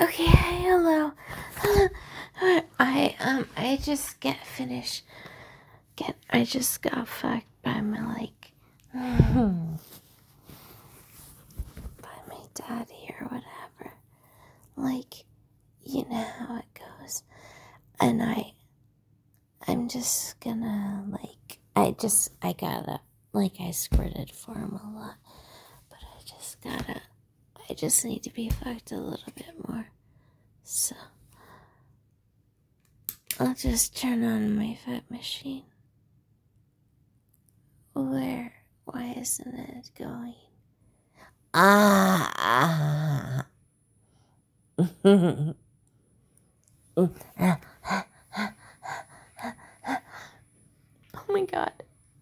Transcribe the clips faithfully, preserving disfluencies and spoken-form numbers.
Okay, hello. I um I just get finished. Get I just got fucked by my like by my daddy or whatever. Like, you know how it goes. And I I'm just gonna like I just I gotta like I squirted for him a lot. But I just gotta I just need to be fucked a little bit more. So I'll just turn on my foot machine. Where? Why isn't it going? Ah! Oh my god.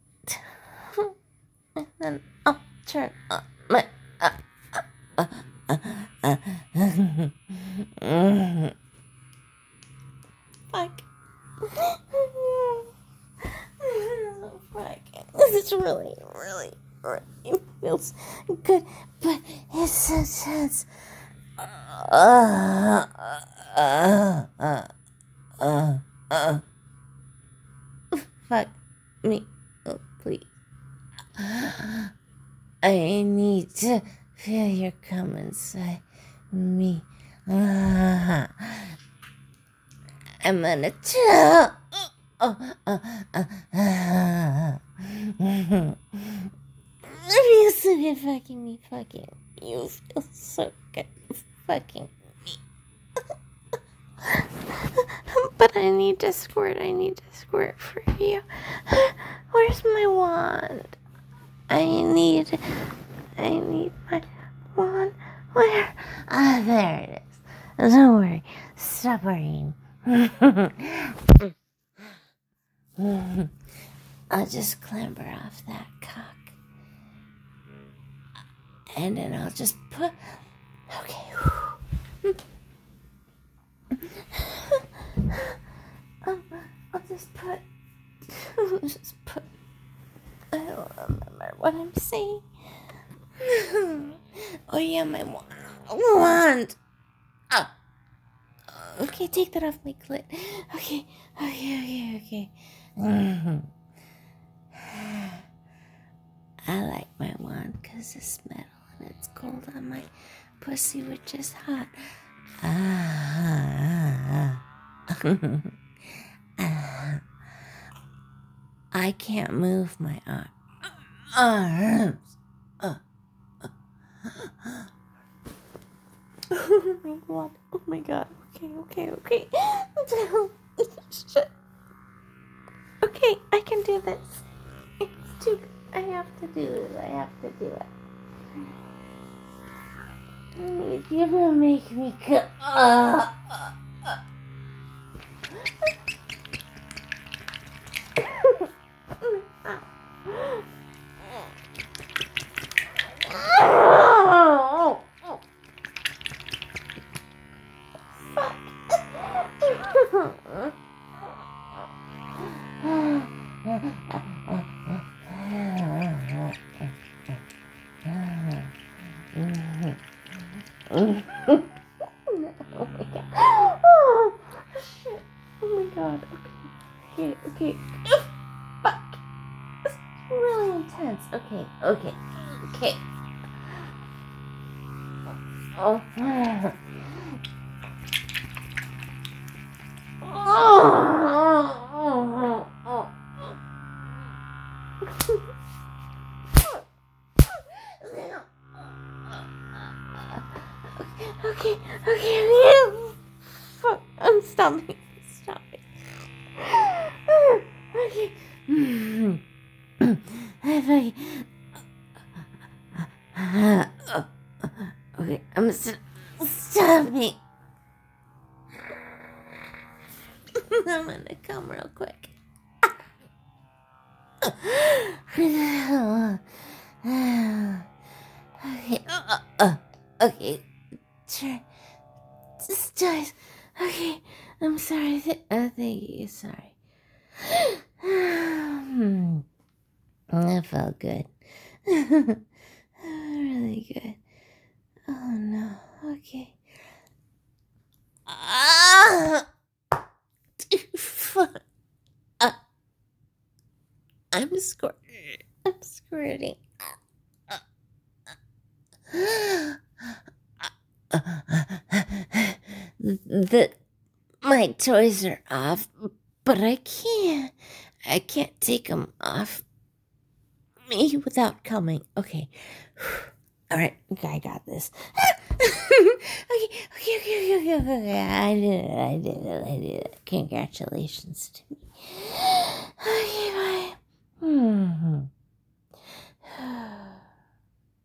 And then I'll turn on my. Uh, uh, uh, uh, uh, Fuck. Fuck. This is really, really, really feels good, but it's so tense. Uh, uh, uh, uh, uh. Fuck me, oh, please. I need to feel your cum inside me. Uh, I'm gonna tell. Oh, uh, uh, uh. It feels so good fucking me, fucking. You feel so good fucking me. But I need to squirt, I need to squirt for you. Where's my wand? I need, I need my wand. Where? Ah, there it is. Don't worry. Stop worrying. I'll just clamber off that cock. And then I'll just put... Okay. um, I'll just put... I'll just put... I don't remember what I'm saying. Oh yeah, my wand. Oh. Okay, take that off my clit. Okay, okay, okay, okay. Mm-hmm. I like my wand because it's metal and it's cold on my pussy, which is hot. Ah. I can't move my arm. arms. Uh. Oh my god. Oh my god. Okay, okay, okay. Shit. Okay, I can do this. It's too. I have to do it. I have to do it. You're gonna make me go. Uh, uh, uh. Oh, oh. Fuck. Oh my god. Oh shit. Oh my god. Okay. Okay. Okay. Fuck. This is really intense. Okay. Okay. Okay. Oh. Oh. Oh. Okay, okay, fuck, I'm stopping, stopping. Okay. Okay. Okay, I'm st- stopping. I'm gonna come real quick. Okay, uh, uh, okay. Try. Just guys. Okay, I'm sorry. Th- uh, thank you. Sorry. That felt good. Really good. Oh no. Okay. I'm squirting. I'm squirting. The my toys are off, but I can't. I can't take them off me without coming. Okay. All right. Okay, I got this. okay, okay, okay, okay, okay, okay. I did it. I did it. I did it. Congratulations to me. Okay, bye. Hmm.